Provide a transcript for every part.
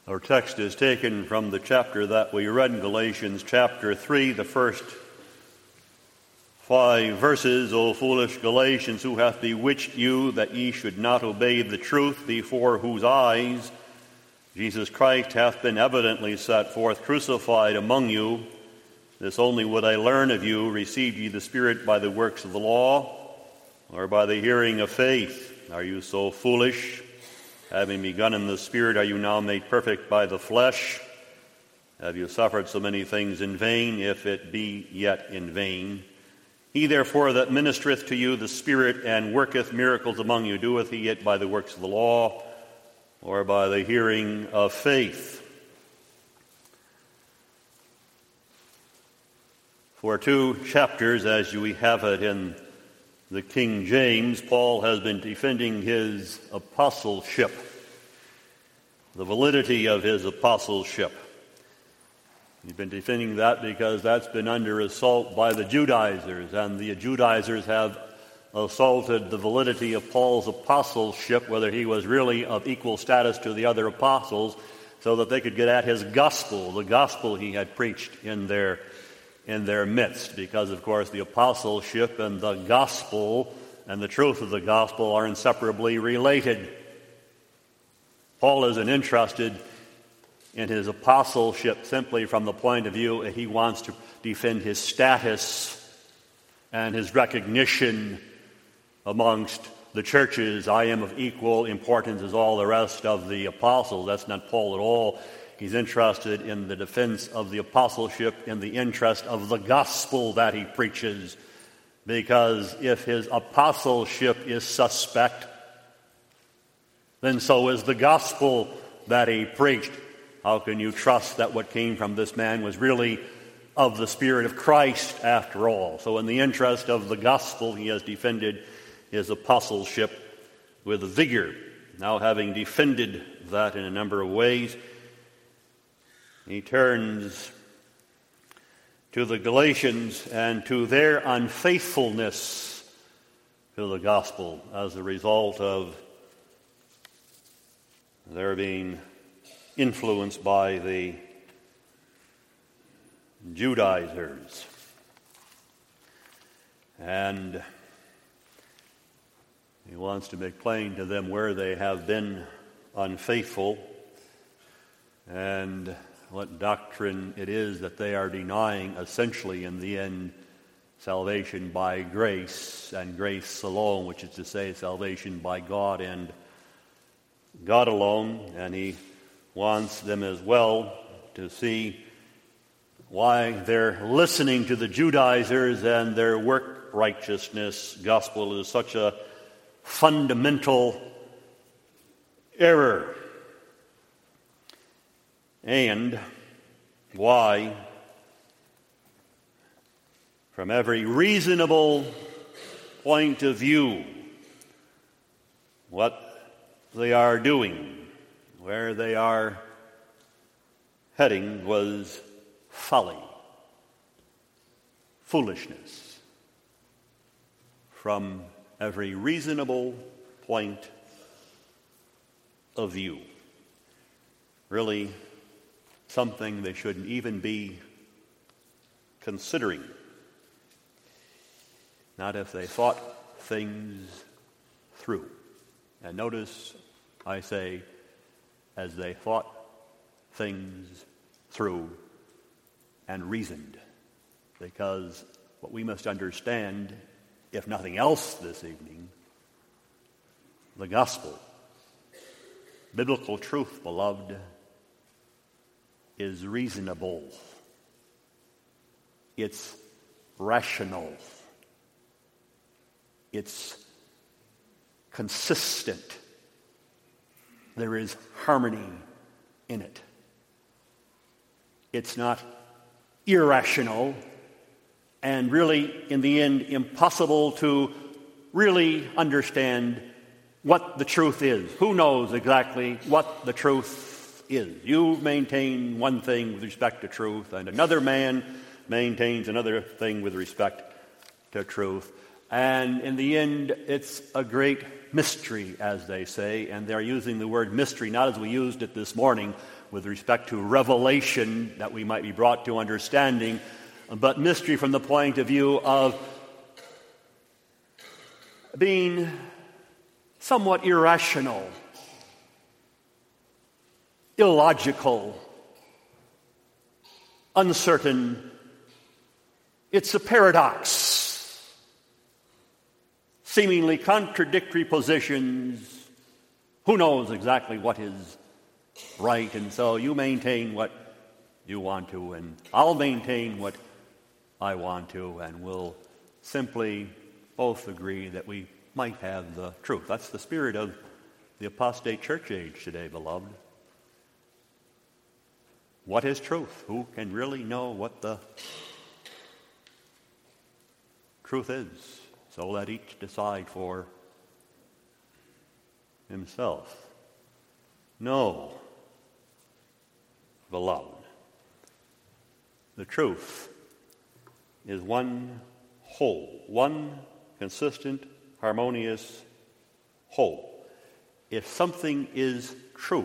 Our text is taken from the chapter that we read in Galatians chapter 3, the first 5 verses. O foolish Galatians, who hath bewitched you that ye should not obey the truth, before whose eyes Jesus Christ hath been evidently set forth, crucified among you? This only would I learn of you: received ye the Spirit by the works of the law, or by the hearing of faith? Are you so foolish? Having begun in the Spirit, are you now made perfect by the flesh? Have you suffered so many things in vain, if it be yet in vain? He therefore that ministereth to you the Spirit, and worketh miracles among you, doeth he it by the works of the law, or by the hearing of faith? For 2 chapters, as we have it in the King James, Paul has been defending his apostleship, the validity of his apostleship. He's been defending that because that's been under assault by the Judaizers, and the Judaizers have assaulted the validity of Paul's apostleship, whether he was really of equal status to the other apostles, so that they could get at his gospel, the gospel he had preached in their midst, because, of course, the apostleship and the gospel and the truth of the gospel are inseparably related. Paul isn't interested in his apostleship simply from the point of view that he wants to defend his status and his recognition amongst the churches. I am of equal importance as all the rest of the apostles. That's not Paul at all. He's interested in the defense of the apostleship in the interest of the gospel that he preaches. Because if his apostleship is suspect, then so is the gospel that he preached. How can you trust that what came from this man was really of the Spirit of Christ after all? So in the interest of the gospel, he has defended his apostleship with vigor. Now, having defended that in a number of ways, he turns to the Galatians and to their unfaithfulness to the gospel as a result of their being influenced by the Judaizers. And he wants to make plain to them where they have been unfaithful and what doctrine it is that they are denying, essentially in the end, salvation by grace and grace alone, which is to say salvation by God and God alone. And he wants them as well to see why they're listening to the Judaizers and their work righteousness gospel is such a fundamental error, and why, from every reasonable point of view, what they are doing, where they are heading, was folly, foolishness, from every reasonable point of view. Really, something they shouldn't even be considering. Not if they thought things through. And notice I say, as they thought things through and reasoned. Because what we must understand, if nothing else this evening, the gospel, biblical truth, beloved, is reasonable. It's rational. It's consistent. There is harmony in it. It's not irrational and really, in the end, impossible to really understand what the truth is. Who knows exactly what the truth is? You maintain one thing with respect to truth, and another man maintains another thing with respect to truth. And in the end, it's a great mystery, as they say, and they're using the word mystery not as we used it this morning, with respect to revelation that we might be brought to understanding, but mystery from the point of view of being somewhat irrational, illogical, uncertain. It's a paradox. Seemingly contradictory positions. Who knows exactly what is right? And so you maintain what you want to, and I'll maintain what I want to, and we'll simply both agree that we might have the truth. That's the spirit of the apostate church age today, beloved. What is truth? Who can really know what the truth is? So let each decide for himself. No, beloved, the truth is one whole, one consistent, harmonious whole. If something is true,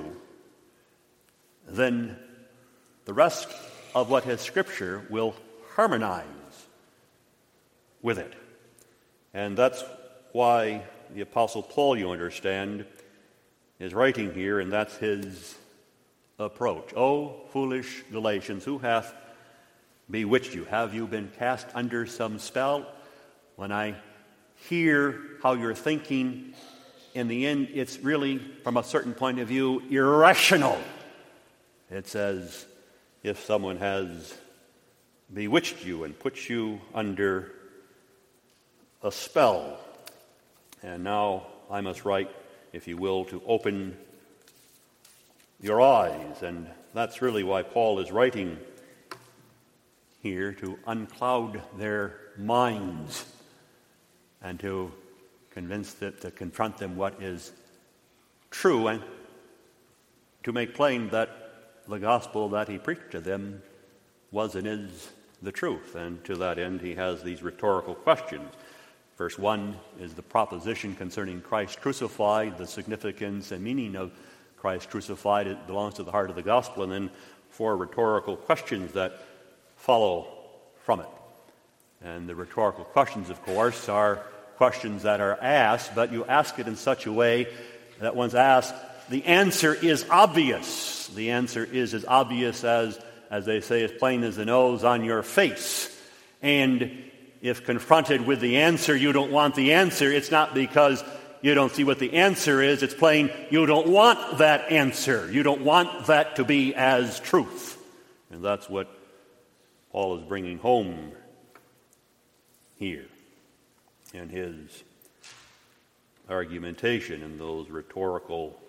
then the rest of what is Scripture will harmonize with it. And that's why the Apostle Paul, you understand, is writing here, and that's his approach. O foolish Galatians, who hath bewitched you? Have you been cast under some spell? When I hear how you're thinking, in the end, it's really, from a certain point of view, irrational. It says, if someone has bewitched you and put you under a spell. And now I must write, if you will, to open your eyes. And that's really why Paul is writing here, to uncloud their minds and to convince them, to confront them what is true, and to make plain that the gospel that he preached to them was and is the truth. And to that end, he has these rhetorical questions. Verse 1 is the proposition concerning Christ crucified, the significance and meaning of Christ crucified. It belongs to the heart of the gospel. And then 4 rhetorical questions that follow from it. And the rhetorical questions, of course, are questions that are asked, but you ask it in such a way that one's asked, the answer is obvious. The answer is as obvious as they say, as plain as the nose on your face. And if confronted with the answer, you don't want the answer, it's not because you don't see what the answer is. It's plain you don't want that answer. You don't want that to be as truth. And that's what Paul is bringing home here in his argumentation in those rhetorical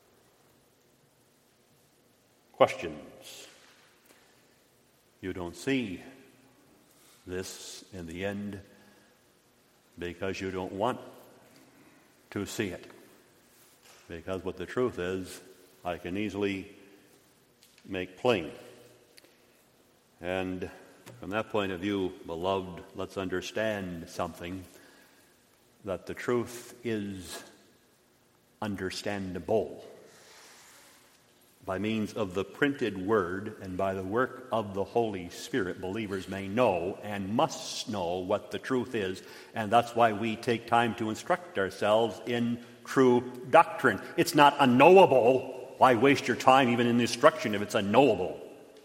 questions. You don't see this in the end because you don't want to see it. Because what the truth is, I can easily make plain. And from that point of view, beloved, let's understand something, that the truth is understandable. By means of the printed word and by the work of the Holy Spirit, believers may know and must know what the truth is, and that's why we take time to instruct ourselves in true doctrine. It's not unknowable. Why waste your time even in instruction if it's unknowable?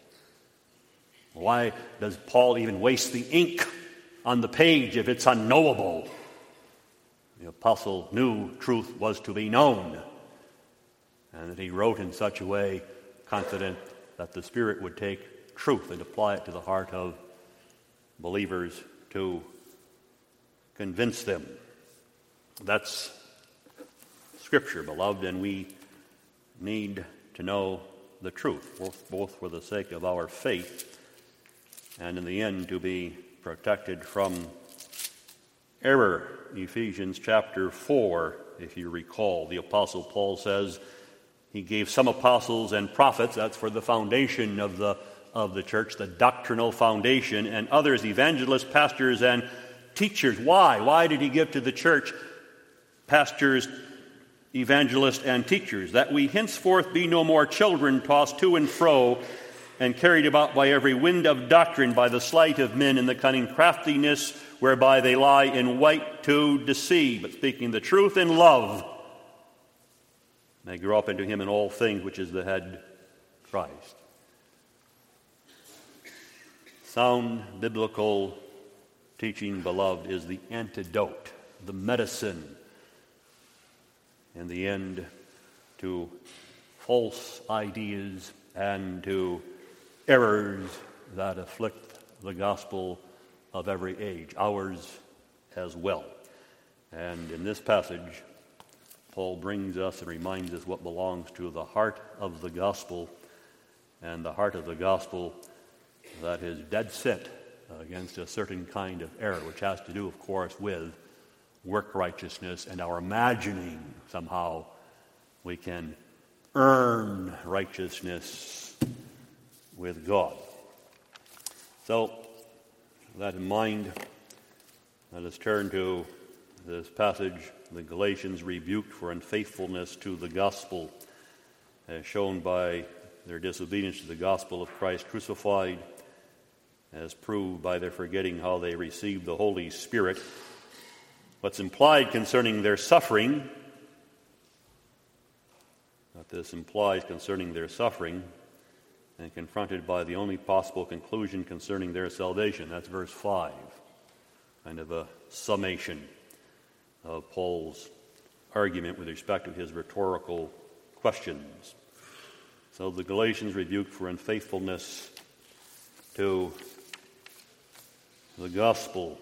Why does Paul even waste the ink on the page if it's unknowable? The apostle knew truth was to be known, and that he wrote in such a way, confident that the Spirit would take truth and apply it to the heart of believers to convince them. That's Scripture, beloved, and we need to know the truth, both for the sake of our faith and in the end to be protected from error. Ephesians chapter 4, if you recall, the Apostle Paul says he gave some apostles and prophets, that's for the foundation of the church, the doctrinal foundation, and others evangelists, pastors, and teachers. Why? Why did he give to the church pastors, evangelists and teachers, that we henceforth be no more children tossed to and fro and carried about by every wind of doctrine, by the sleight of men and the cunning craftiness whereby they lie in wait to deceive, but speaking the truth in love, may grow up into him in all things, which is the head, Christ. Sound biblical teaching, beloved, is the antidote, the medicine, in the end, to false ideas and to errors that afflict the gospel of every age, ours as well. And in this passage, Paul brings us and reminds us what belongs to the heart of the gospel, and the heart of the gospel that is dead set against a certain kind of error, which has to do, of course, with work righteousness and our imagining somehow we can earn righteousness with God. So, with that in mind, let us turn to this passage, the Galatians rebuked for unfaithfulness to the gospel, as shown by their disobedience to the gospel of Christ crucified, as proved by their forgetting how they received the Holy Spirit. What's implied concerning their suffering, what this implies concerning their suffering, and confronted by the only possible conclusion concerning their salvation. That's verse 5, kind of a summation of Paul's argument with respect to his rhetorical questions. So the Galatians rebuked for unfaithfulness to the gospel.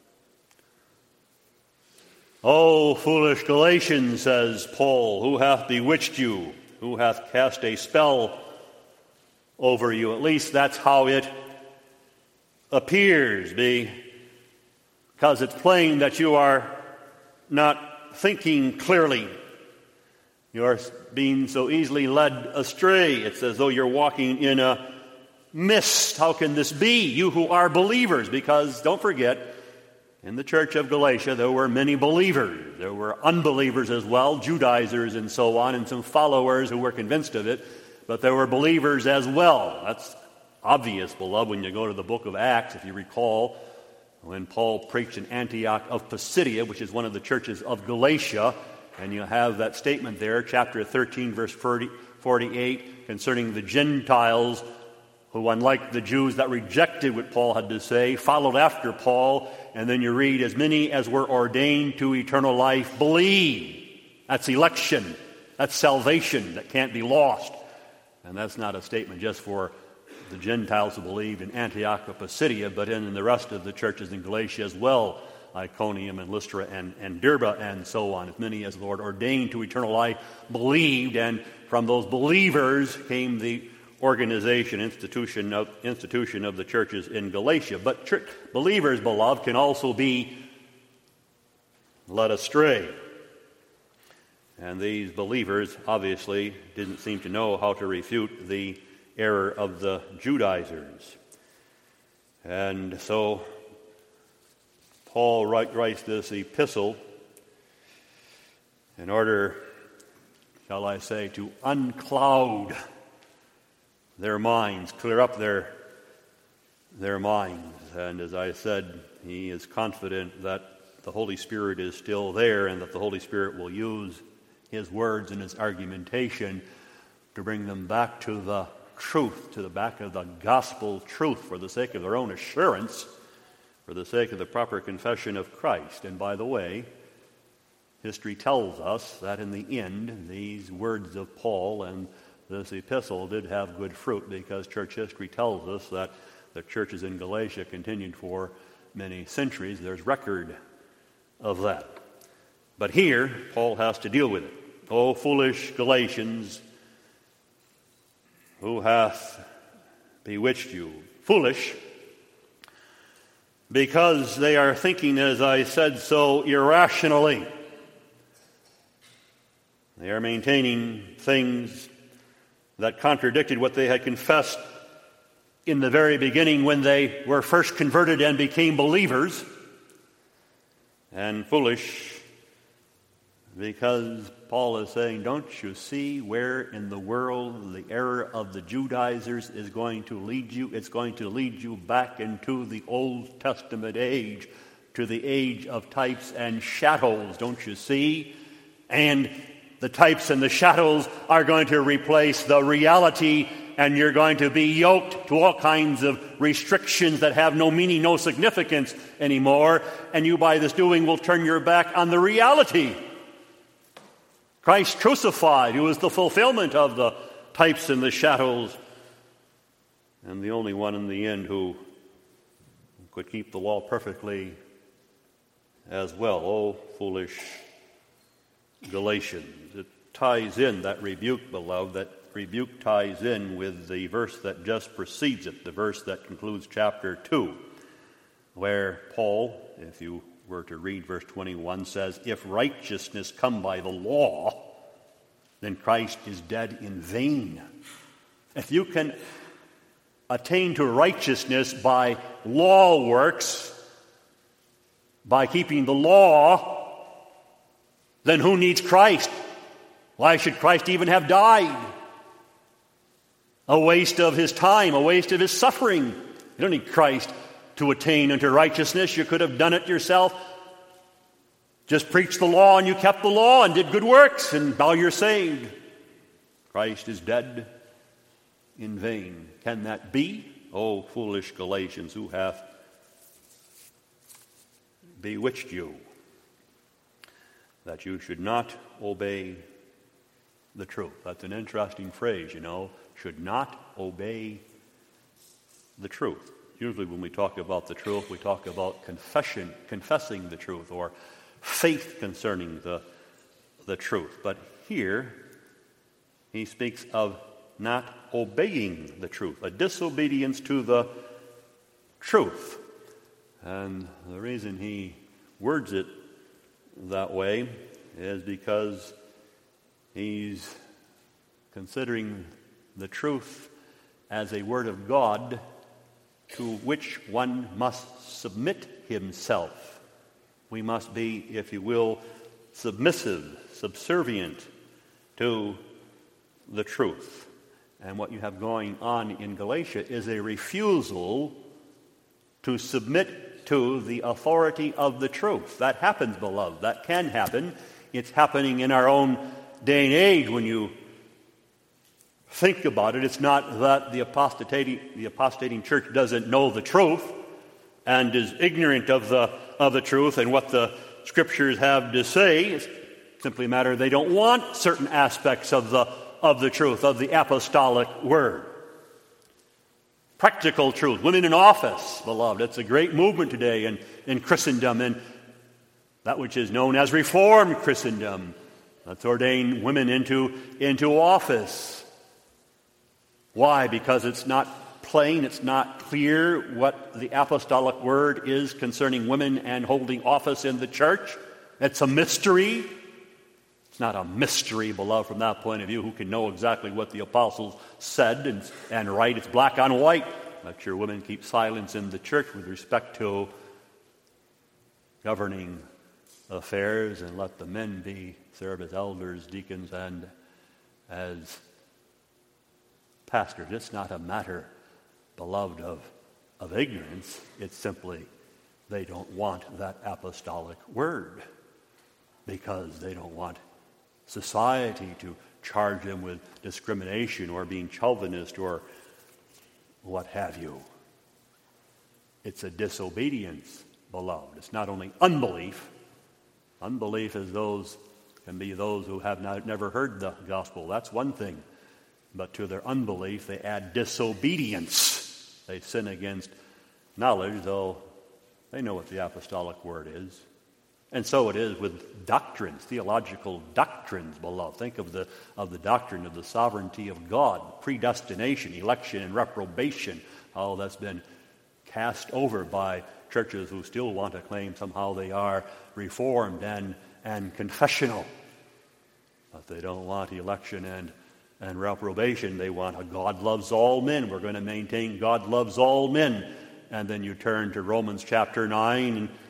"O foolish Galatians," says Paul, "who hath bewitched you? Who hath cast a spell over you?" At least that's how it appears, because it's plain that you are not thinking clearly. You are being so easily led astray. It's as though you're walking in a mist. How can this be, you who are believers? Because, don't forget, in the church of Galatia, there were many believers. There were unbelievers as well, Judaizers and so on, and some followers who were convinced of it. But there were believers as well. That's obvious, beloved, when you go to the book of Acts, if you recall, when Paul preached in Antioch of Pisidia, which is one of the churches of Galatia, and you have that statement there, chapter 13, verse 48, concerning the Gentiles who, unlike the Jews that rejected what Paul had to say, followed after Paul, and then you read, "As many as were ordained to eternal life believe." That's election. That's salvation that can't be lost. And that's not a statement just for the Gentiles who believed in Antioch of Pisidia, but in the rest of the churches in Galatia as well, Iconium and Lystra and Derbe and so on. As many as the Lord ordained to eternal life believed, and from those believers came the organization, institution of the churches in Galatia. But believers, beloved, can also be led astray. And these believers obviously didn't seem to know how to refute the error of the Judaizers. And so Paul writes this epistle in order, shall I say, to uncloud their minds, clear up their minds. And as I said, he is confident that the Holy Spirit is still there and that the Holy Spirit will use his words and his argumentation to bring them back to the truth, to the back of the gospel truth, for the sake of their own assurance, for the sake of the proper confession of Christ. And by the way, history tells us that in the end, these words of Paul and this epistle did have good fruit, because church history tells us that the churches in Galatia continued for many centuries. There's record of that. But here, Paul has to deal with it. "O foolish Galatians, who hath bewitched you?" Foolish, because they are thinking, as I said, so irrationally. They are maintaining things that contradicted what they had confessed in the very beginning when they were first converted and became believers. And foolish, because Paul is saying, don't you see where in the world the error of the Judaizers is going to lead you? It's going to lead you back into the Old Testament age, to the age of types and shadows, don't you see? And the types and the shadows are going to replace the reality, and you're going to be yoked to all kinds of restrictions that have no meaning, no significance anymore, and you by this doing will turn your back on the reality. Christ crucified, who is the fulfillment of the types and the shadows, and the only one in the end who could keep the law perfectly as well. Oh, foolish Galatians. It ties in, that rebuke, beloved, that rebuke ties in with the verse that just precedes it, the verse that concludes chapter 2, where Paul, if you were to read verse 21, says, if righteousness come by the law, then Christ is dead in vain. If you can attain to righteousness by law works, by keeping the law, then who needs Christ? Why should Christ even have died? A waste of his time, a waste of his suffering. You don't need Christ to attain unto righteousness. You could have done it yourself. Just preached the law and you kept the law and did good works, and now you're saved. Christ is dead in vain. Can that be? O foolish Galatians, who hath bewitched you, that you should not obey the truth. That's an interesting phrase, should not obey the truth. Usually when we talk about the truth, we talk about confessing the truth, or faith concerning the truth. But here, he speaks of not obeying the truth, a disobedience to the truth. And the reason he words it that way is because he's considering the truth as a word of God to which one must submit himself. We must be, if you will, submissive, subservient to the truth. And what you have going on in Galatia is a refusal to submit to the authority of the truth. That happens, beloved. That can happen. It's happening in our own day and age when you think about it. It's not that the apostating church doesn't know the truth and is ignorant of the truth and what the Scriptures have to say. It's simply a matter they don't want certain aspects of the truth, of the apostolic word. Practical truth. Women in office, beloved. It's a great movement today in Christendom, and that which is known as Reformed Christendom. Let's ordain women into office. Why? Because it's not plain, it's not clear what the apostolic word is concerning women and holding office in the church. It's a mystery. It's not a mystery, beloved, from that point of view. Who can know exactly what the apostles said and write? It's black on white. Let your women keep silence in the church with respect to governing affairs, and let the men serve as elders, deacons, and as pastors. It's not a matter, beloved, of ignorance. It's simply they don't want that apostolic word because they don't want society to charge them with discrimination or being chauvinist or what have you. It's a disobedience, beloved. It's not only unbelief. Unbelief can be those who have never heard the gospel. That's one thing. But to their unbelief, they add disobedience. They sin against knowledge, though they know what the apostolic word is. And so it is with doctrines, theological doctrines, beloved. Think of the doctrine of the sovereignty of God, predestination, election, and reprobation. All that's been cast over by churches who still want to claim somehow they are reformed and confessional. But they don't want election and reprobation. They want a God loves all men. We're going to maintain God loves all men. And then you turn to Romans chapter 9,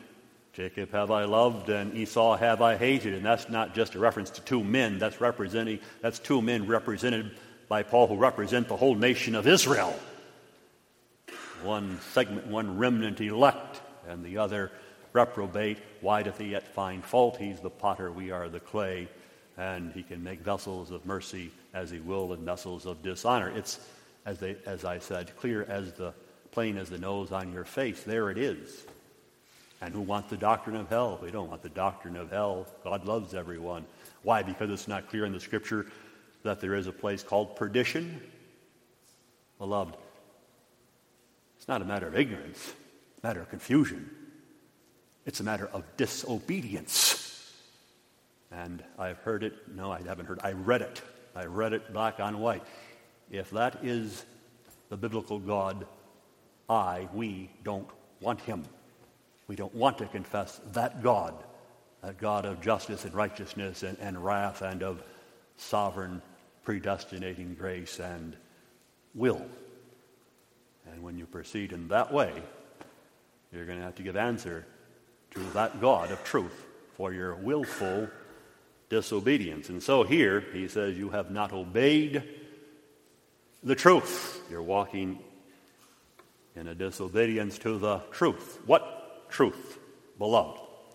Jacob have I loved and Esau have I hated. And that's not just a reference to two men. That's two men represented by Paul who represent the whole nation of Israel. One segment, one remnant elect, and the other reprobate. Why doth he yet find fault? He's the potter, we are the clay, and he can make vessels of mercy as he will and vessels of dishonor. It's, as I said, plain as the nose on your face. There it is. And who wants the doctrine of hell? We don't want the doctrine of hell. God loves everyone. Why? Because it's not clear in the Scripture that there is a place called perdition? Beloved, it's not a matter of ignorance, it's a matter of confusion. It's a matter of disobedience. And I've heard it, no, I haven't heard, I read it. I read it black on white. If that is the biblical God, we don't want him. We don't want to confess that God of justice and righteousness and wrath and of sovereign predestinating grace and will. And when you proceed in that way, you're going to have to give answer to that God of truth for your willful disobedience. And so here he says, you have not obeyed the truth. You're walking in a disobedience to the truth. What truth, beloved?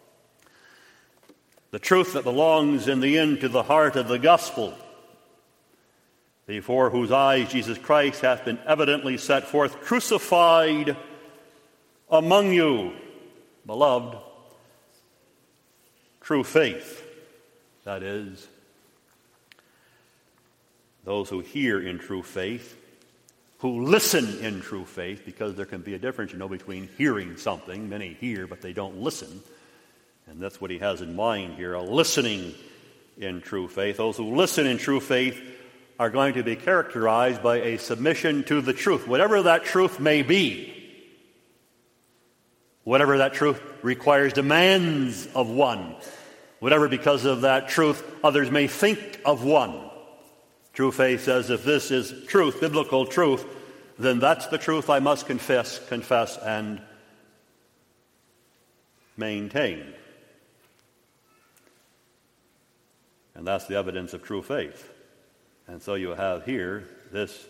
The truth that belongs in the end to the heart of the gospel, before whose eyes Jesus Christ hath been evidently set forth, crucified among you. Beloved, true faith, that is, those who hear in true faith, who listen in true faith, because there can be a difference, between hearing something. Many hear, but they don't listen. And that's what he has in mind here, a listening in true faith. Those who listen in true faith are going to be characterized by a submission to the truth, whatever that truth may be. Whatever that truth requires demands of one. Whatever, because of that truth, others may think of one. True faith says, if this is truth, biblical truth, then that's the truth I must confess, and maintain. And that's the evidence of true faith. And so you have here this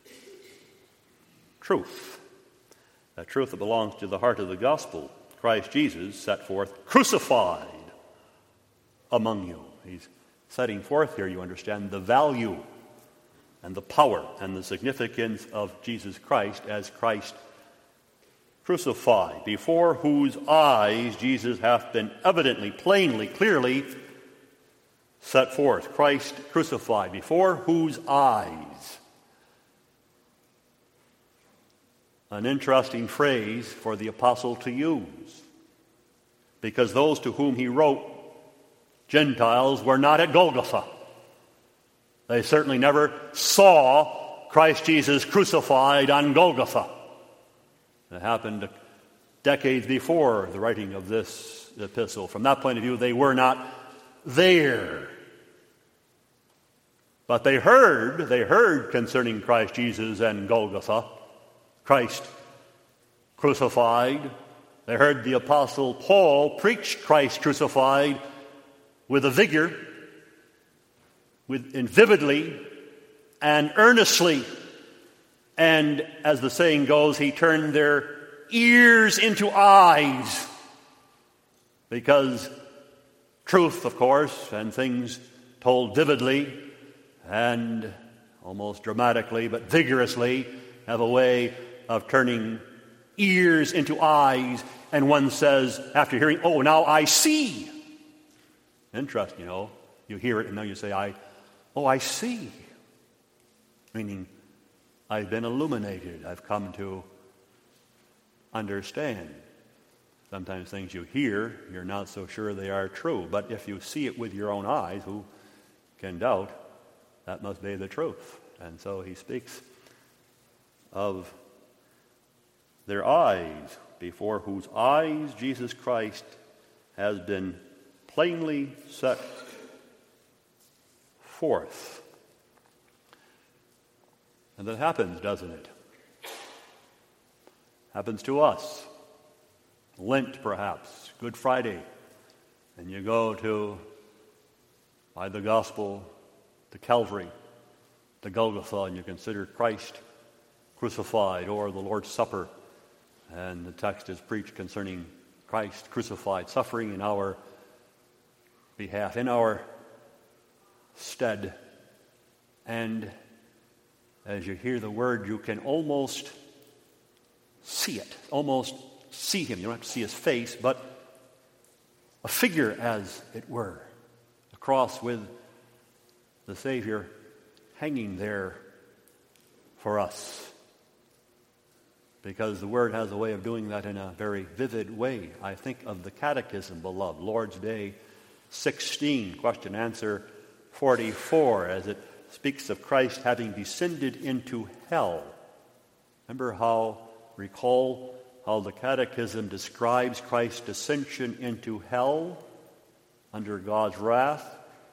truth, that truth that belongs to the heart of the gospel, Christ Jesus set forth, crucified among you. He's setting forth here, you understand, the value and the power and the significance of Jesus Christ as Christ crucified, before whose eyes Jesus hath been evidently, plainly, clearly set forth. Christ crucified, before whose eyes. An interesting phrase for the apostle to use, because those to whom he wrote, Gentiles, were not at Golgotha. They certainly never saw Christ Jesus crucified on Golgotha. It happened decades before the writing of this epistle. From that point of view, they were not there. But they heard concerning Christ Jesus and Golgotha, Christ crucified. They heard the apostle Paul preach Christ crucified with a vigor, and vividly and earnestly. And as the saying goes, he turned their ears into eyes, because truth, of course, and things told vividly and almost dramatically, but vigorously, have a way of turning ears into eyes. And one says, after hearing, oh, now I see. Interesting, you hear it and now you say, I see. Meaning, I've been illuminated. I've come to understand. Sometimes things you hear, you're not so sure they are true. But if you see it with your own eyes, who can doubt? That must be the truth. And so he speaks of their eyes, before whose eyes Jesus Christ has been plainly set forth. And that happens, doesn't it? Happens to us. Lent, perhaps, Good Friday, and you go by the gospel, to Calvary, to Golgotha, and you consider Christ crucified, or the Lord's Supper, and the text is preached concerning Christ crucified, suffering in our behalf, in our stead. And as you hear the word, you can almost see it, almost see him. You don't have to see his face, but a figure, as it were, a cross with the Savior hanging there for us. Because the Word has a way of doing that in a very vivid way. I think of the Catechism, beloved, Lord's Day 16, question answer 44, as it speaks of Christ having descended into hell. Recall how the Catechism describes Christ's descension into hell under God's wrath.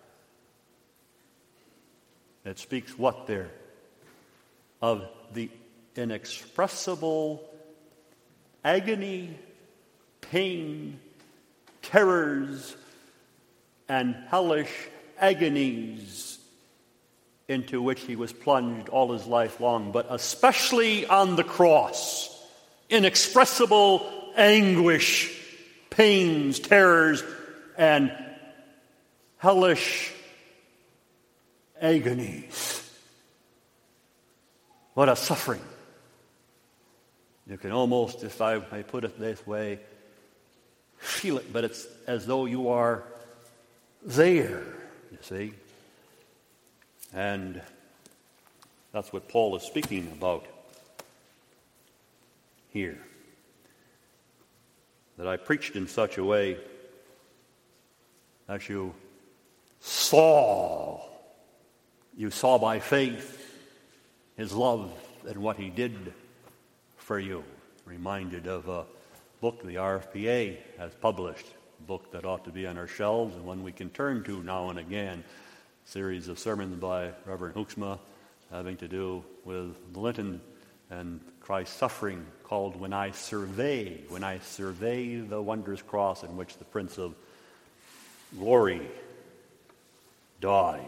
It speaks what there? Of the inexpressible agony, pain, terrors, and hellish agonies into which he was plunged all his life long, but especially on the cross. Inexpressible anguish, pains, terrors, and hellish agonies. What a suffering. You can almost, if I may put it this way, feel it, but it's as though you are there, you see. And that's what Paul is speaking about here. That I preached in such a way that you saw by faith his love and what he did for you. Reminded of a book the RFPA has published, a book that ought to be on our shelves and one we can turn to now and again. A series of sermons by Reverend Hoeksma having to do with Linton and Christ's suffering, called When I Survey the Wondrous Cross in which the Prince of Glory died.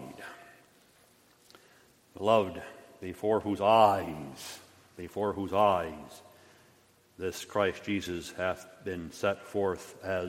Beloved, before whose eyes this Christ Jesus hath been set forth as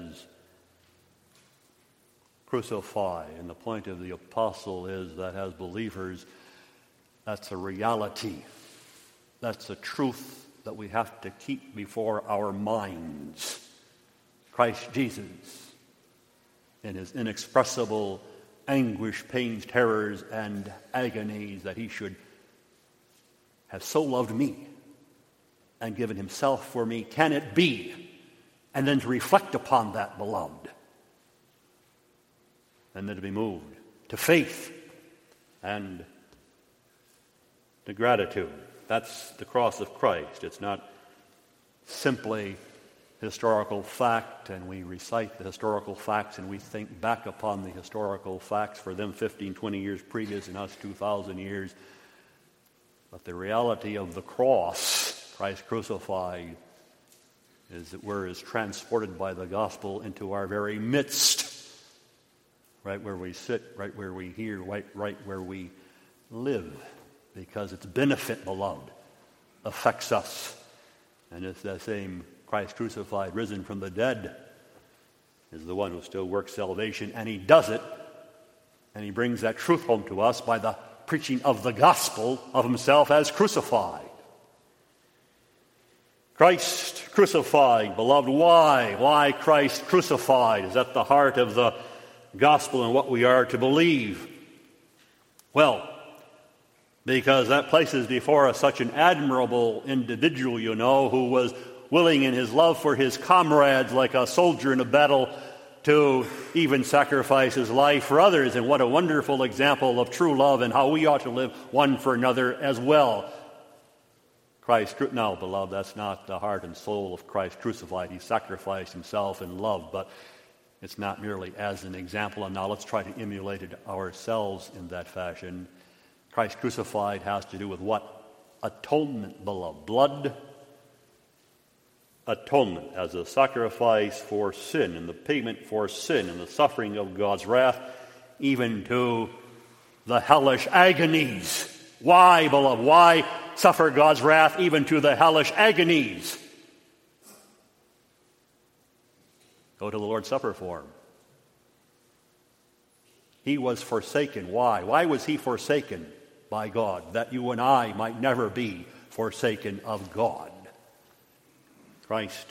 crucified. And the point of the apostle is that as believers, that's a reality. That's a truth that we have to keep before our minds. Christ Jesus, in his inexpressible anguish, pains, terrors, and agonies, that he should have so loved me and given himself for me. Can it be? And then to reflect upon that, beloved, and then to be moved to faith and to gratitude. That's the cross of Christ. It's not simply historical fact, and we recite the historical facts and we think back upon the historical facts for them 15, 20 years previous and us 2,000 years. But the reality of the cross, Christ crucified, as it were, is transported by the gospel into our very midst. Right where we sit, right where we hear, right where we live. Because its benefit, beloved, affects us. And it's that same Christ crucified, risen from the dead, is the one who still works salvation. And he does it, and he brings that truth home to us by the preaching of the gospel of himself as crucified. Christ crucified, beloved. Why? Why Christ crucified is at the heart of the gospel and what we are to believe. Well, because that places before us such an admirable individual, who was willing in his love for his comrades, like a soldier in a battle, to even sacrifice his life for others. And what a wonderful example of true love and how we ought to live one for another as well. Now, beloved, that's not the heart and soul of Christ crucified. He sacrificed himself in love, but it's not merely as an example. And now let's try to emulate it ourselves in that fashion. Christ crucified has to do with what? Atonement, beloved. Blood atonement, as a sacrifice for sin and the payment for sin and the suffering of God's wrath, even to the hellish agonies. Why, beloved? Why suffer God's wrath even to the hellish agonies? Go to the Lord's Supper for him. He was forsaken. Why? Why was he forsaken by God? That you and I might never be forsaken of God. Christ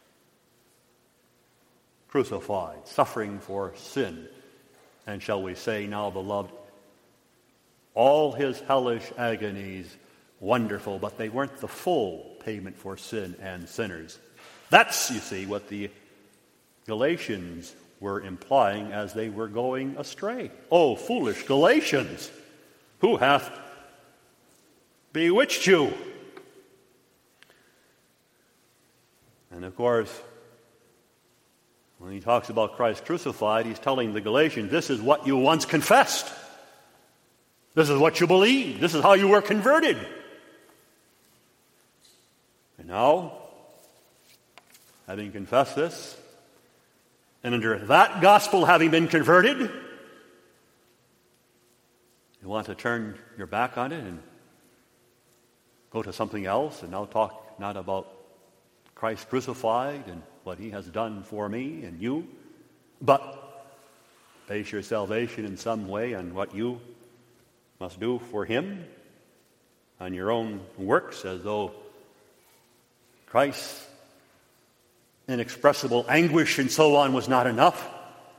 crucified, suffering for sin. And shall we say now, beloved, all his hellish agonies, wonderful, but they weren't the full payment for sin and sinners. That's, you see, what the Galatians were implying as they were going astray. Oh, foolish Galatians, who hath bewitched you? And of course, when he talks about Christ crucified, he's telling the Galatians, this is what you once confessed. This is what you believed. This is how you were converted. And now, having confessed this, and under that gospel having been converted, you want to turn your back on it and go to something else and now talk not about Christ crucified and what he has done for me and you, but base your salvation in some way on what you must do for him, on your own works, as though Christ's inexpressible anguish and so on was not enough.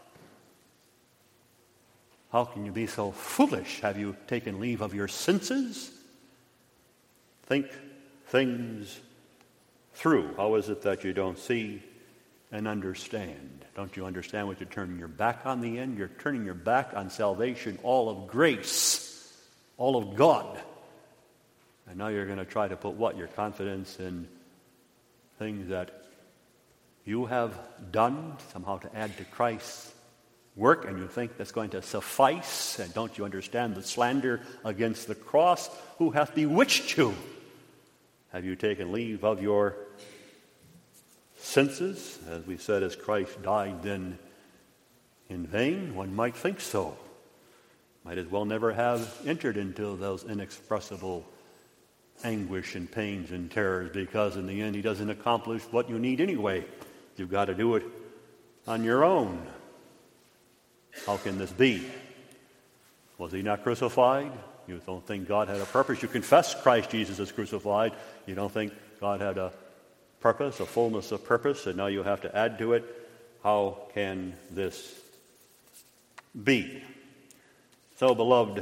How can you be so foolish? Have you taken leave of your senses? Think things through. How is it that you don't see and understand? Don't you understand what you're turning your back on the end? You're turning your back on salvation, all of grace, all of God. And now you're going to try to put what? Your confidence in things that you have done, somehow to add to Christ's work, and you think that's going to suffice. And don't you understand the slander against the cross? Who hath bewitched you? Have you taken leave of your senses? As we said, as Christ died then in vain? One might think so. Might as well never have entered into those inexpressible anguish and pains and terrors, because in the end he doesn't accomplish what you need anyway. You've got to do it on your own. How can this be? Was he not crucified? You don't think God had a purpose. You confess Christ Jesus is crucified. You don't think God had a purpose, a fullness of purpose, and now you have to add to it. How can this be? So, beloved,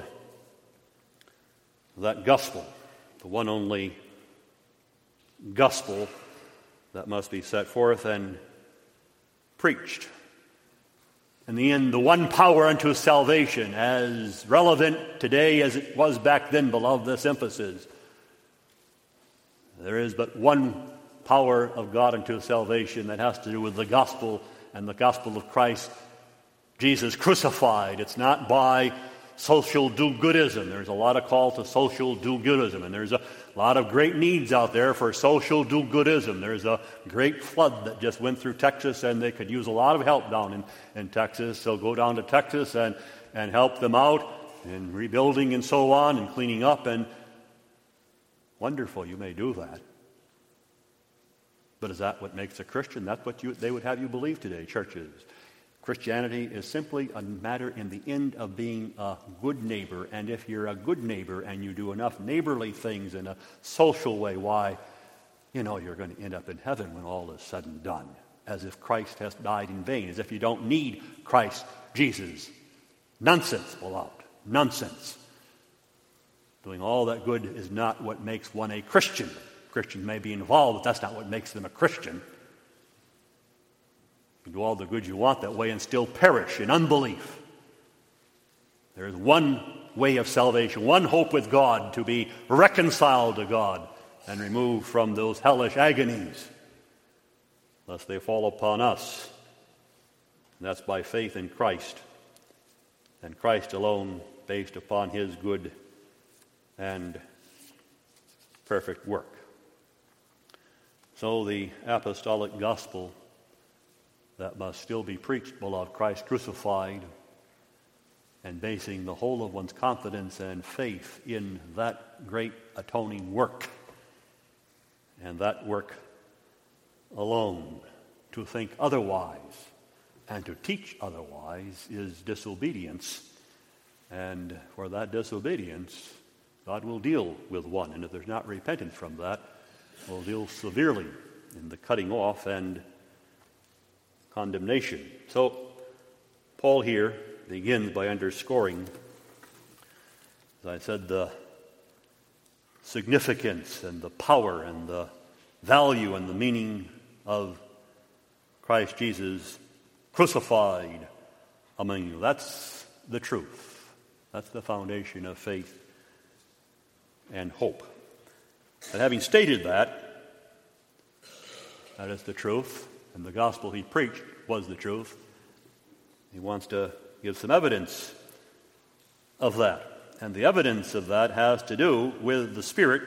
that gospel, the one only gospel that must be set forth and preached. In the end, the one power unto salvation, as relevant today as it was back then, beloved, this emphasis. There is but one power of God unto salvation that has to do with the gospel and the gospel of Christ, Jesus crucified. It's not by social do-goodism. There's a lot of call to social do-goodism, and there's a lot of great needs out there for social do-goodism. There's a great flood that just went through Texas, and they could use a lot of help down in Texas. So go down to Texas and help them out in rebuilding and so on and cleaning up. And wonderful, you may do that. But is that what makes a Christian? That's what they would have you believe today, churches. Christianity is simply a matter in the end of being a good neighbor. And if you're a good neighbor and you do enough neighborly things in a social way, why, you're going to end up in heaven when all is said and done. As if Christ has died in vain. As if you don't need Christ Jesus. Nonsense, beloved. Nonsense. Doing all that good is not what makes one a Christian. Christians may be involved, but that's not what makes them a Christian. You do all the good you want that way and still perish in unbelief. There is one way of salvation, one hope with God, to be reconciled to God and removed from those hellish agonies, lest they fall upon us. And that's by faith in Christ, and Christ alone, based upon his good and perfect work. So the apostolic gospel that must still be preached, beloved, Christ crucified, and basing the whole of one's confidence and faith in that great atoning work, and that work alone. To think otherwise and to teach otherwise is disobedience, and for that disobedience, God will deal with one, and if there's not repentance from that, will deal severely in the cutting off and condemnation. So Paul here begins by underscoring, as I said, the significance and the power and the value and the meaning of Christ Jesus crucified among you. That's the truth. That's the foundation of faith and hope. And having stated that is the truth, and the gospel he preached was the truth, he wants to give some evidence of that. And the evidence of that has to do with the Spirit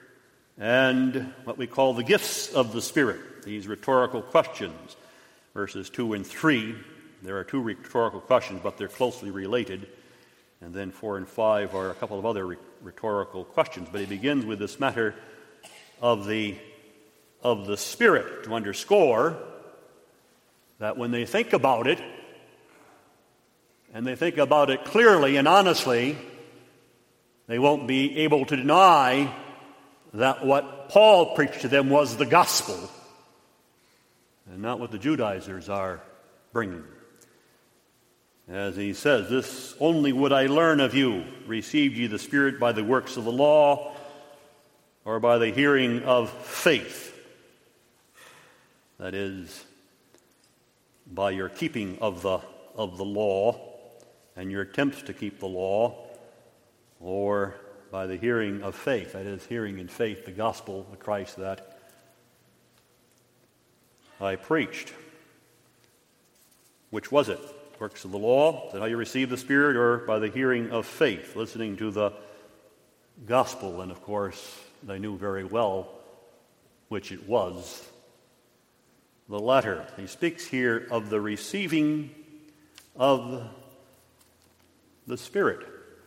and what we call the gifts of the Spirit, these rhetorical questions. Verses 2 and 3, there are two rhetorical questions, but they're closely related. And then 4 and 5 are a couple of other rhetorical questions. But he begins with this matter of the Spirit to underscore that when they think about it, and they think about it clearly and honestly, they won't be able to deny that what Paul preached to them was the gospel, and not what the Judaizers are bringing. As he says, this only would I learn of you. Received ye the Spirit by the works of the law, or by the hearing of faith? That is, by your keeping of the law and your attempts to keep the law, or by the hearing of faith. That is, hearing in faith the gospel, the Christ that I preached. Which was it? Works of the law? Is that how you receive the Spirit, or by the hearing of faith, listening to the gospel? And of course, they knew very well which it was. The latter. He speaks here of the receiving of the Spirit.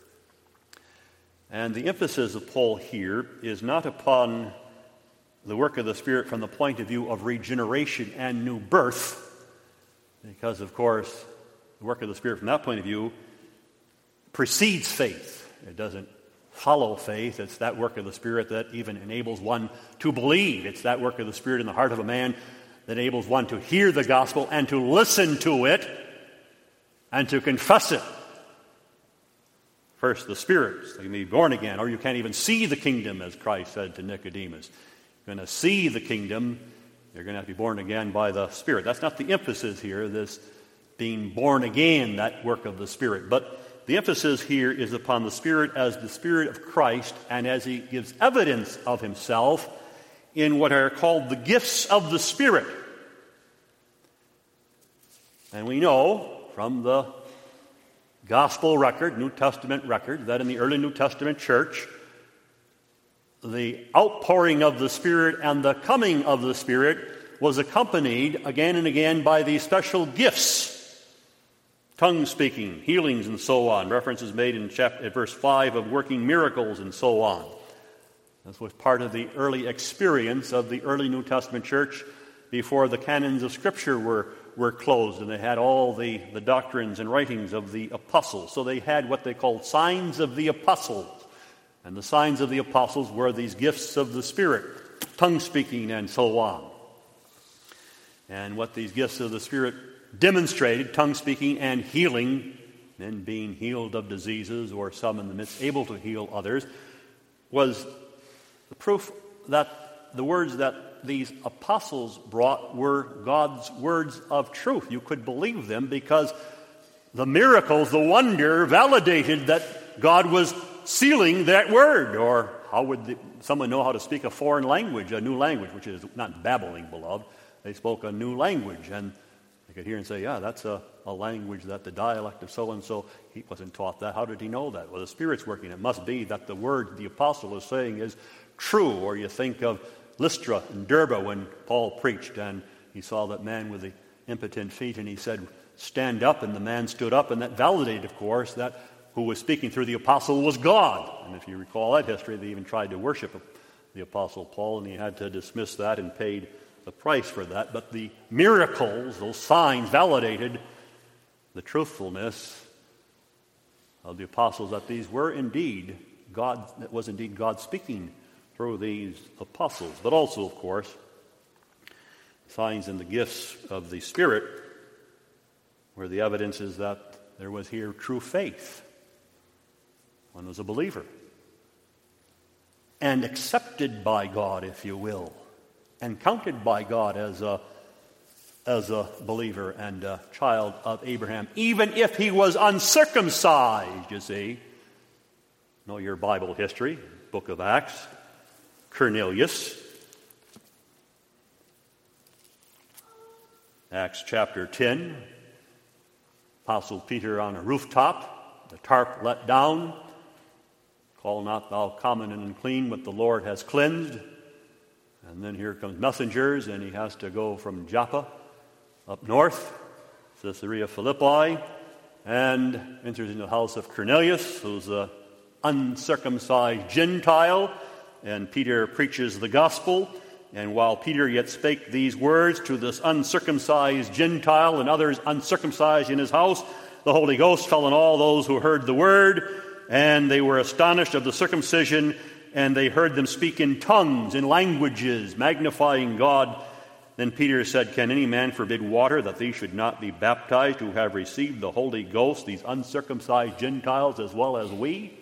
And the emphasis of Paul here is not upon the work of the Spirit from the point of view of regeneration and new birth, because, of course, the work of the Spirit from that point of view precedes faith. It doesn't follow faith. It's that work of the Spirit that even enables one to believe. It's that work of the Spirit in the heart of a man that enables one to hear the gospel and to listen to it and to confess it. First, the Spirit, so you may be born again, or you can't even see the kingdom, as Christ said to Nicodemus. You're going to see the kingdom, you're going to have to be born again by the Spirit. That's not the emphasis here, this being born again, that work of the Spirit. But the emphasis here is upon the Spirit as the Spirit of Christ, and as he gives evidence of himself in what are called the gifts of the Spirit. And we know from the Gospel record, New Testament record, that in the early New Testament church, the outpouring of the Spirit and the coming of the Spirit was accompanied again and again by these special gifts. Tongue speaking, healings, and so on. References made in verse 5 of working miracles and so on. This was part of the early experience of the early New Testament church before the canons of Scripture were closed, and they had all the doctrines and writings of the apostles. So they had what they called signs of the apostles. And the signs of the apostles were these gifts of the Spirit, tongue speaking and so on. And what these gifts of the Spirit demonstrated, tongue speaking and healing, men being healed of diseases, or some in the midst able to heal others, was the proof that the words that these apostles brought were God's words of truth. You could believe them because the miracles, the wonder, validated that God was sealing that word. Or how would someone know how to speak a foreign language, a new language, which is not babbling, beloved. They spoke a new language, and they could hear and say, yeah, that's a language that the dialect of so-and-so, he wasn't taught that. How did he know that? Well, the Spirit's working. It must be that the word the apostle is saying is true. Or you think of Lystra and Derbe when Paul preached and he saw that man with the impotent feet and he said, stand up, and the man stood up, and that validated, of course, that who was speaking through the apostle was God. And if you recall that history, they even tried to worship the apostle Paul, and he had to dismiss that and paid the price for that. But the miracles, those signs, validated the truthfulness of the apostles, that these were indeed God, that was indeed God speaking through these apostles. But also, of course, signs and the gifts of the Spirit, where the evidence is that there was here true faith. One was a believer and accepted by God, if you will, and counted by God as a believer and a child of Abraham, even if he was uncircumcised, you see. Know your Bible history, book of Acts, Cornelius. Acts chapter 10, Apostle Peter on a rooftop, the tarp let down. Call not thou common and unclean, what the Lord has cleansed. And then here comes messengers, and he has to go from Joppa up north, Caesarea Philippi, and enters into the house of Cornelius, who's an uncircumcised Gentile. And Peter preaches the gospel. And while Peter yet spake these words to this uncircumcised Gentile and others uncircumcised in his house, the Holy Ghost fell on all those who heard the word, and they were astonished of the circumcision, and they heard them speak in tongues, in languages, magnifying God. Then Peter said, can any man forbid water that these should not be baptized who have received the Holy Ghost, these uncircumcised Gentiles as well as we?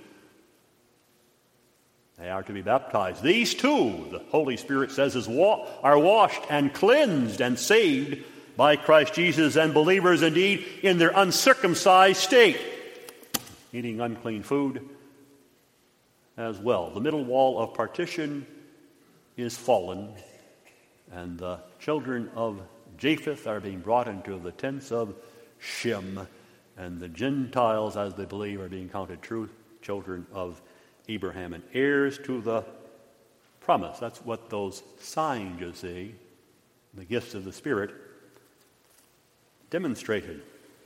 They are to be baptized. These too, the Holy Spirit says, are washed and cleansed and saved by Christ Jesus, and believers indeed in their uncircumcised state, eating unclean food as well. The middle wall of partition is fallen, and the children of Japheth are being brought into the tents of Shem, and the Gentiles, as they believe, are being counted true children of Abraham and heirs to the promise. That's what those signs, you see, the gifts of the Spirit, demonstrated.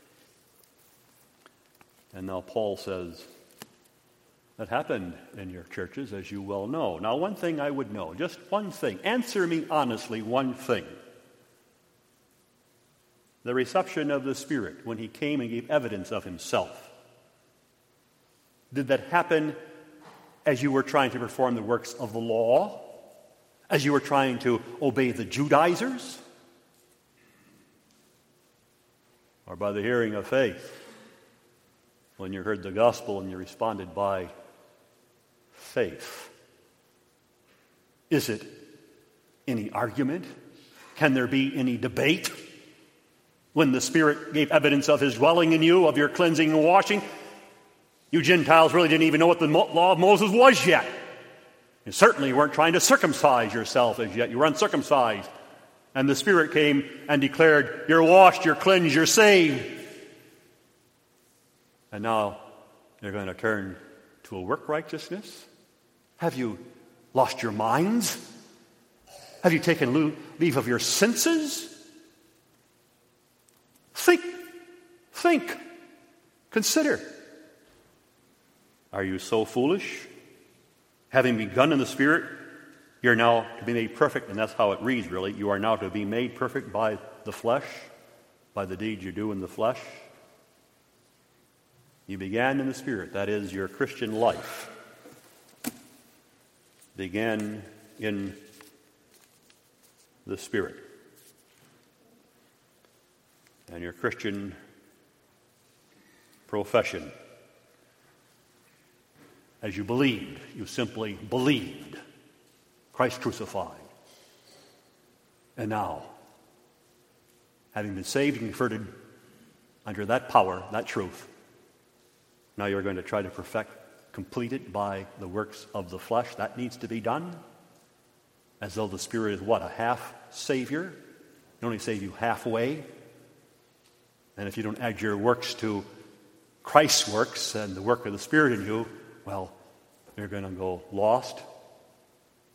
And now Paul says, that happened in your churches, as you well know. Now, one thing I would know, just one thing. Answer me honestly one thing. The reception of the Spirit when he came and gave evidence of himself. Did that happen as you were trying to perform the works of the law? As you were trying to obey the Judaizers? Or by the hearing of faith? When you heard the gospel and you responded by faith. Is it any argument? Can there be any debate? When the Spirit gave evidence of his dwelling in you, of your cleansing and washing, you Gentiles really didn't even know what the law of Moses was yet. You certainly weren't trying to circumcise yourself as yet. You were uncircumcised. And the Spirit came and declared, you're washed, you're cleansed, you're saved. And now you're going to turn to a work righteousness? Have you lost your minds? Have you taken leave of your senses? Think, consider. Are you so foolish? Having begun in the Spirit, you're now to be made perfect, and that's how it reads really. You are now to be made perfect by the flesh, by the deeds you do in the flesh. You began in the Spirit, that is, your Christian life began in the Spirit. And your Christian profession, as you believed, you simply believed Christ crucified. And now, having been saved and converted under that power, that truth, now you're going to try to complete it by the works of the flesh. That needs to be done. As though the Spirit is what? A half Savior? He only save you halfway. And if you don't add your works to Christ's works and the work of the Spirit in you, well, you're going to go lost.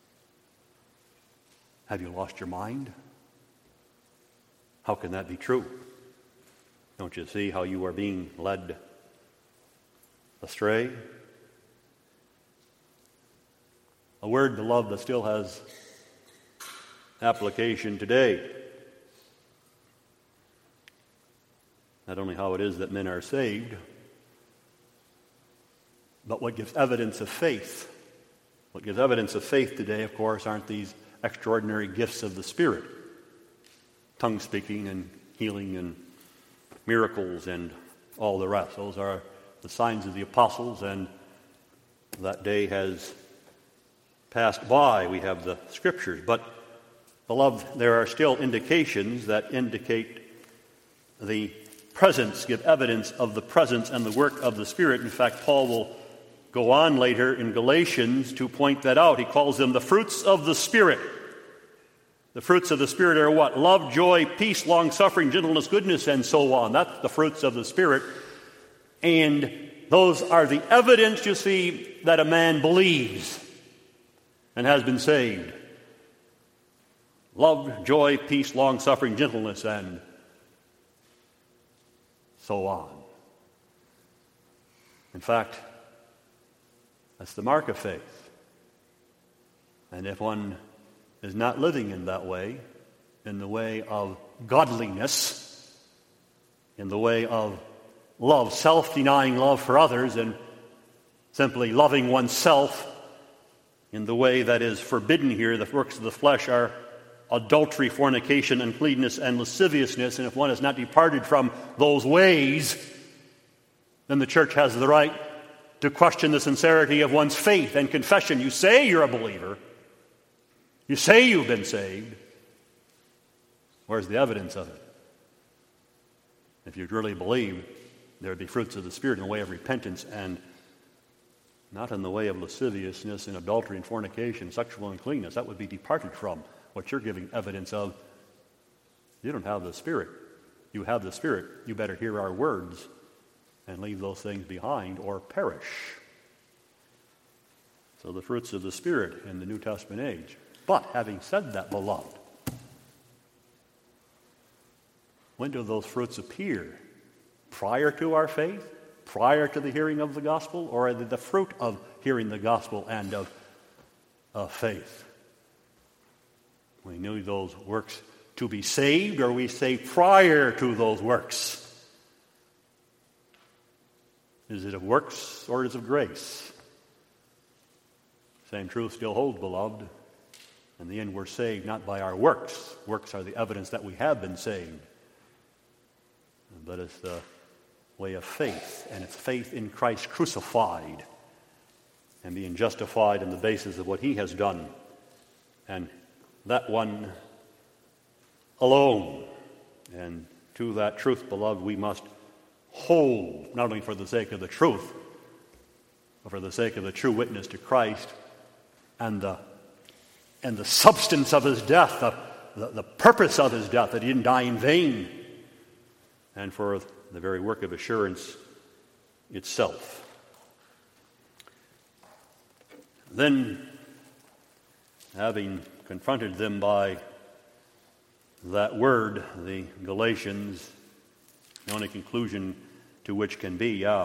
Have you lost your mind? How can that be true? Don't you see how you are being led astray? A word, beloved, that still has application today. Not only how it is that men are saved, but what gives evidence of faith. What gives evidence of faith today, of course, aren't these extraordinary gifts of the Spirit. Tongue speaking and healing and miracles and all the rest. Those are the signs of the apostles, and that day has passed by. We have the Scriptures. But, beloved, there are still indications that indicate the presence, give evidence of the presence and the work of the Spirit. In fact, Paul will go on later in Galatians to point that out. He calls them the fruits of the Spirit. The fruits of the Spirit are what? Love, joy, peace, long-suffering, gentleness, goodness, and so on. That's the fruits of the Spirit. And those are the evidence, you see, that a man believes and has been saved. Love, joy, peace, long-suffering, gentleness, and so on. In fact, that's the mark of faith. And if one is not living in that way, in the way of godliness, in the way of love, self-denying love for others, and simply loving oneself in the way that is forbidden here, the works of the flesh are adultery, fornication, uncleanness, and lasciviousness, and if one has not departed from those ways, then the church has the right to question the sincerity of one's faith and confession. You say you're a believer. You say you've been saved. Where's the evidence of it? If you really believe, there would be fruits of the Spirit in the way of repentance and not in the way of lasciviousness and adultery and fornication, sexual uncleanness. That would be departed from what you're giving evidence of. You don't have the Spirit. You have the Spirit. You better hear our words and leave those things behind or perish. So the fruits of the Spirit in the New Testament age. But having said that, beloved, when do those fruits appear? Prior to our faith? Prior to the hearing of the gospel? Or are they the fruit of hearing the gospel and of faith? We knew those works to be saved, or we say prior to those works. Is it of works or is it of grace? Same truth still holds, beloved. In the end, we're saved not by our works. Works are the evidence that we have been saved. But it's the way of faith, and it's faith in Christ crucified and being justified on the basis of what he has done. And that one alone. And to that truth, beloved, we must hold, not only for the sake of the truth, but for the sake of the true witness to Christ and the substance of his death, the purpose of his death, that he didn't die in vain, and for the very work of assurance itself. Then, having confronted them by that word, the Galatians, the only conclusion to which can be, the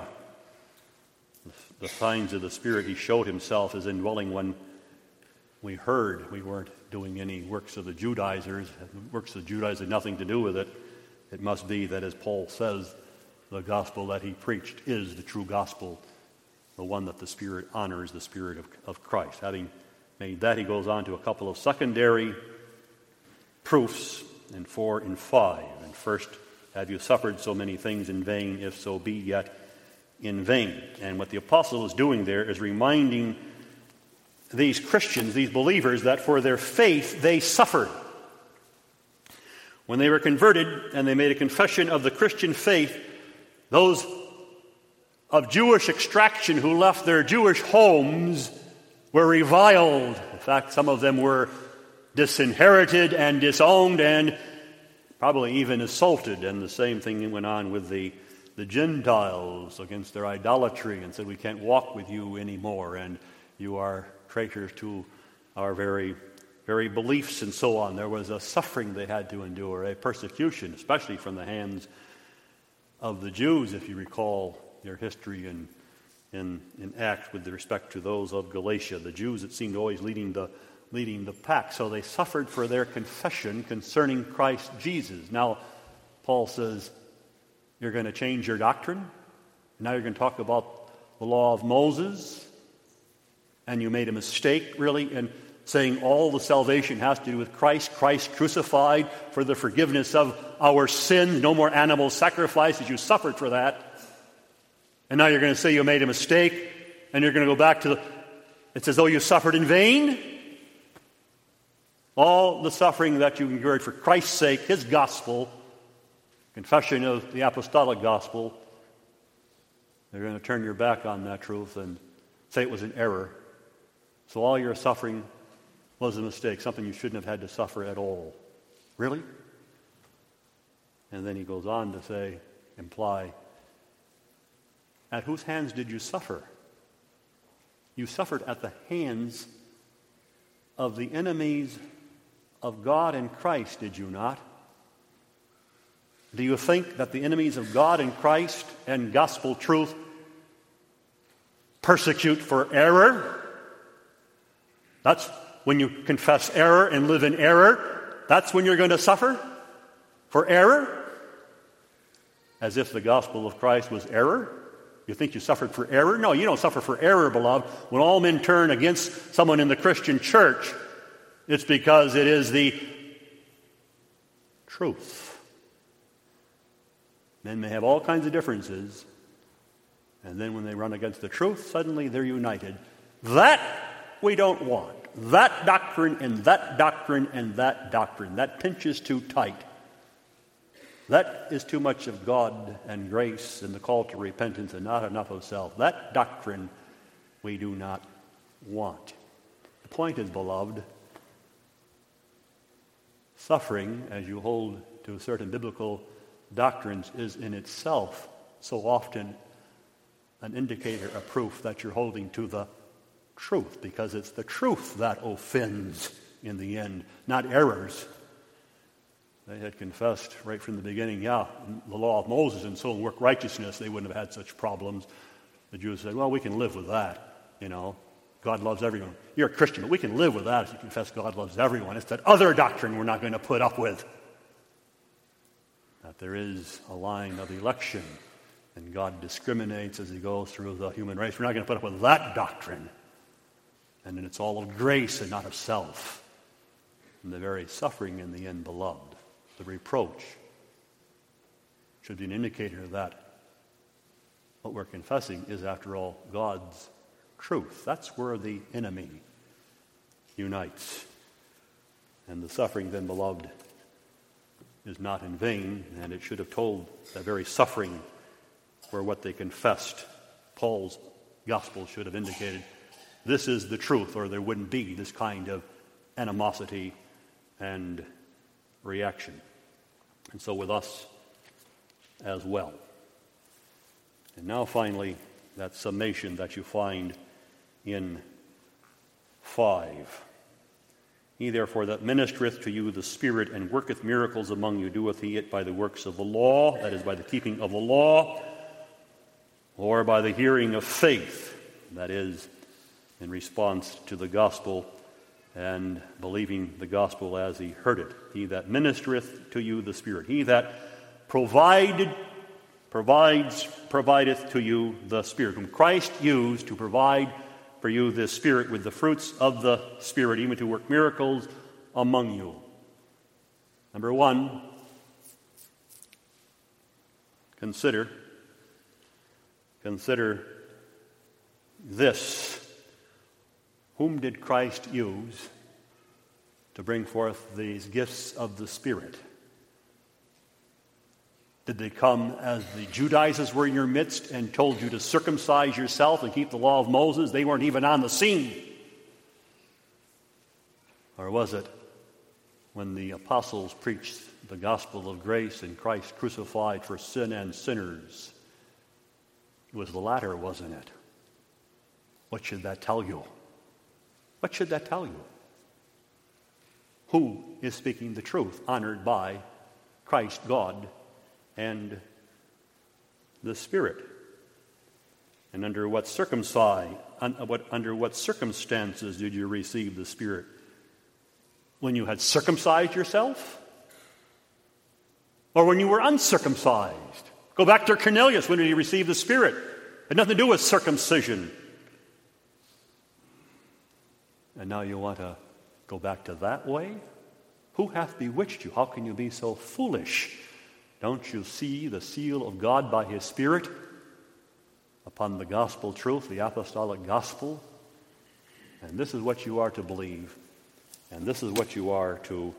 signs of the Spirit he showed himself as indwelling when we heard. We weren't doing any works of the Judaizers. Works of the Judaizers had nothing to do with it. It must be that, as Paul says, the gospel that he preached is the true gospel, the one that the Spirit honors, the Spirit of Christ. Having made that, he goes on to a couple of secondary proofs in 4 and 5. And first, have you suffered so many things in vain, if so be yet in vain? And what the apostle is doing there is reminding these Christians, these believers, that for their faith they suffered. When they were converted and they made a confession of the Christian faith, those of Jewish extraction who left their Jewish homes were reviled. In fact, some of them were disinherited and disowned and probably even assaulted. And the same thing went on with the Gentiles against their idolatry, and said, we can't walk with you anymore, and you are traitors to our very very beliefs and so on. There was a suffering they had to endure, a persecution, especially from the hands of the Jews, if you recall their history in Acts with respect to those of Galatia. The Jews, it seemed, always leading the pack. So they suffered for their confession concerning Christ Jesus. Now, Paul says, you're going to change your doctrine? Now you're going to talk about the law of Moses? And you made a mistake, really, in saying all the salvation has to do with Christ crucified for the forgiveness of our sins, no more animal sacrifices. You suffered for that. And now you're going to say you made a mistake, and you're going to go back to it's as though you suffered in vain. All the suffering that you endured for Christ's sake, his gospel, confession of the apostolic gospel, they're going to turn your back on that truth and say it was an error. So all your suffering was a mistake, something you shouldn't have had to suffer at all. Really? And then he goes on to imply, at whose hands did you suffer? You suffered at the hands of the enemies of God and Christ, did you not? Do you think that the enemies of God and Christ and gospel truth persecute for error? That's when you confess error and live in error. That's when you're going to suffer for error? As if the gospel of Christ was error? You think you suffered for error? No, you don't suffer for error, beloved. When all men turn against someone in the Christian church, it's because it is the truth. Men may have all kinds of differences, and then when they run against the truth, suddenly they're united. That we don't want. That doctrine and that doctrine and that doctrine. That pinches too tight. That is too much of God and grace and the call to repentance and not enough of self. That doctrine we do not want. The point is, beloved, suffering, as you hold to certain biblical doctrines, is in itself so often an indicator, a proof that you're holding to the truth, because it's the truth that offends in the end, not errors. They had confessed right from the beginning, the law of Moses and so on, work righteousness, they wouldn't have had such problems. The Jews said, well, we can live with that, God loves everyone. You're a Christian, but we can live with that if you confess God loves everyone. It's that other doctrine we're not going to put up with. That there is a line of election, and God discriminates as he goes through the human race. We're not going to put up with that doctrine. And then it's all of grace and not of self. And the very suffering in the end, beloved, the reproach, should be an indicator that what we're confessing is, after all, God's truth. That's where the enemy unites. And the suffering then, beloved, is not in vain, and it should have told that very suffering where what they confessed, Paul's gospel should have indicated, this is the truth, or there wouldn't be this kind of animosity and reaction. And so with us as well. And now finally, that summation that you find in 5. He therefore that ministereth to you the Spirit and worketh miracles among you, doeth he it by the works of the law, that is, by the keeping of the law, or by the hearing of faith, that is, in response to the gospel and believing the gospel as he heard it. He that ministereth to you the Spirit. He that provideth to you the Spirit, whom Christ used to provide for you the Spirit with the fruits of the Spirit, even to work miracles among you. Number 1, consider this. Whom did Christ use to bring forth these gifts of the Spirit? Did they come as the Judaizers were in your midst and told you to circumcise yourself and keep the law of Moses? They weren't even on the scene. Or was it when the apostles preached the gospel of grace and Christ crucified for sin and sinners? It was the latter, wasn't it? What should that tell you? What should that tell you? who is speaking the truth, honored by Christ, God, and the Spirit. And under what circumstances did you receive the Spirit? When you had circumcised yourself? Or when you were uncircumcised? Go back to Cornelius. When did he receive the Spirit? It had nothing to do with circumcision. And now you want to go back to that way? Who hath bewitched you? How can you be so foolish? Don't you see the seal of God by his Spirit upon the gospel truth, the apostolic gospel? And this is what you are to believe. And this is what you are to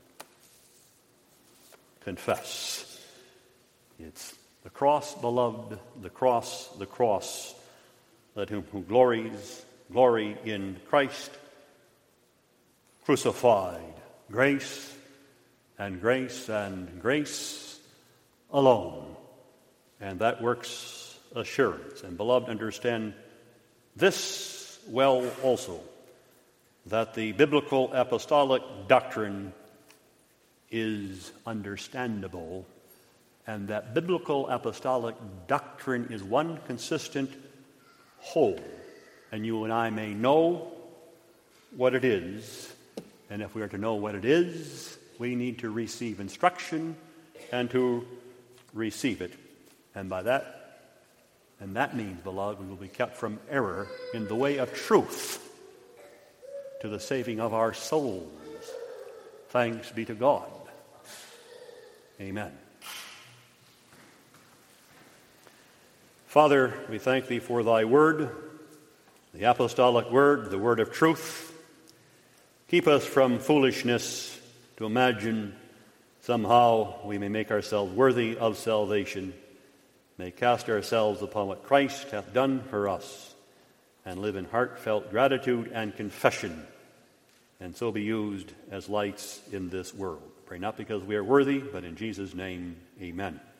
confess. It's the cross, beloved, the cross, the cross. Let him who glories, glory in Christ, crucified. Grace and grace and grace alone. And that works assurance. And beloved, understand this well also, that the biblical apostolic doctrine is understandable, and that biblical apostolic doctrine is one consistent whole. And you and I may know what it is, and if we are to know what it is, we need to receive instruction and to receive it. And by that, and that means, beloved, we will be kept from error in the way of truth to the saving of our souls. Thanks be to God. Amen. Father, we thank thee for thy word, the apostolic word, the word of truth. Keep us from foolishness to imagine somehow we may make ourselves worthy of salvation, may cast ourselves upon what Christ hath done for us, and live in heartfelt gratitude and confession, and so be used as lights in this world. Pray not because we are worthy, but in Jesus' name, amen.